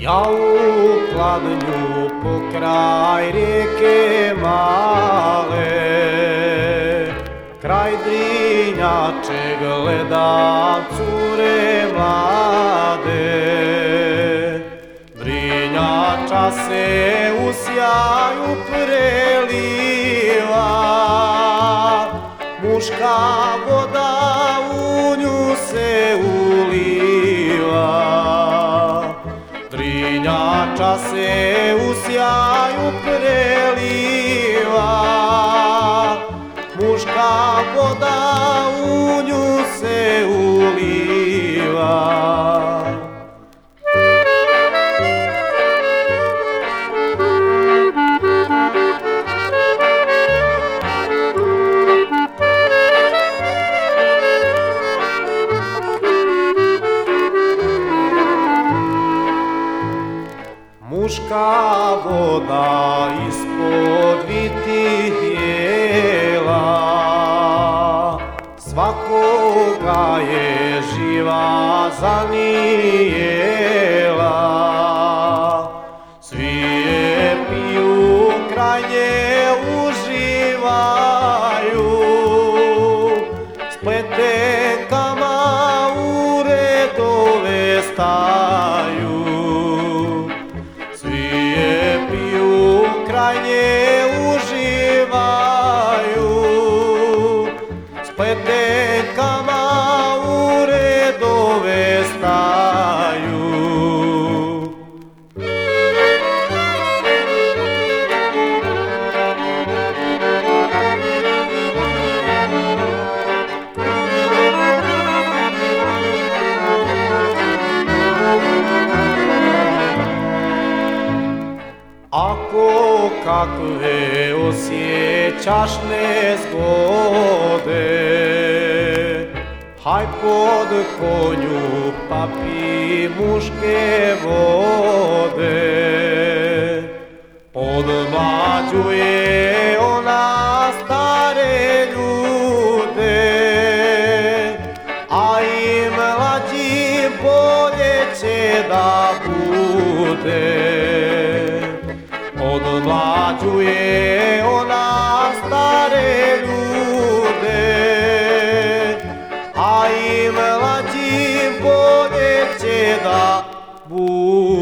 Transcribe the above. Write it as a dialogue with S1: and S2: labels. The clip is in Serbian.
S1: Ja u Kladnju pokraj rijeke male, kraj Drinjače gledam cure mlade. Drinjača se u sjaju preliva, muška voda u nju se uliva. Drinjača se u sjaju preliva, muška voda u nju se uliva. Muška voda ispod vitih jela, svakoga je živa zanijela. Svi je piju, kraj nje uživaju, s pletenkama u redove staju. Kraj nje uživaju, s pletenkama u redove staju. Ako kakve osjećaš nezgode, haj pod konju pa pi muške vode. Podmlađuje ona stare ljude, a i mlađi bolje će da bude. Odmlađuje ona stare ljude, a i mlađi bolje će da bude.